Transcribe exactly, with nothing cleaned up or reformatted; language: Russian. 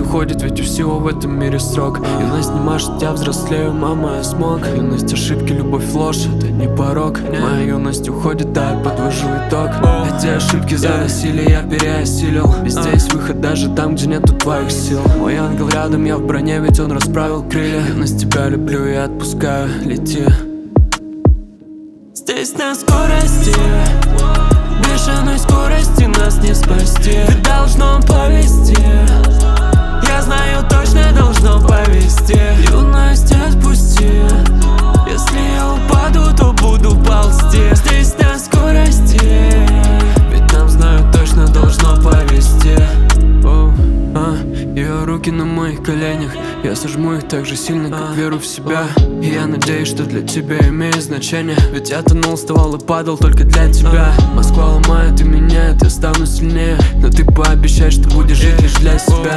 уходит, ведь у всего в этом мире срок. Юность не машет, я взрослею, мама, я смог. Юность, ошибки, любовь, ложь, это не порог. Моя юность уходит, да, я подвожу итог. Эти ошибки заносили, я переосилил. Везде есть выход, даже там, где нету твоих сил. Мой ангел рядом, я в броне, ведь он расправил крылья. Юность, тебя люблю, я отпускаю, лети. Здесь на скорости, бешеной скорости нас не спасти. Ты должно повести, я знаю точно должно повести. Юность отпусти, если я упаду, то буду ползти. Здесь на скорости, ведь нам знаю точно должно повести. О, а, ее руки на моих коленях, я сожму их так же сильно, как веру в себя. И я надеюсь, что для тебя имеет значение, ведь я тонул, вставал и падал только для тебя. Москва ломает и меняет, я стану сильнее, но ты пообещай, что будешь жить лишь для себя.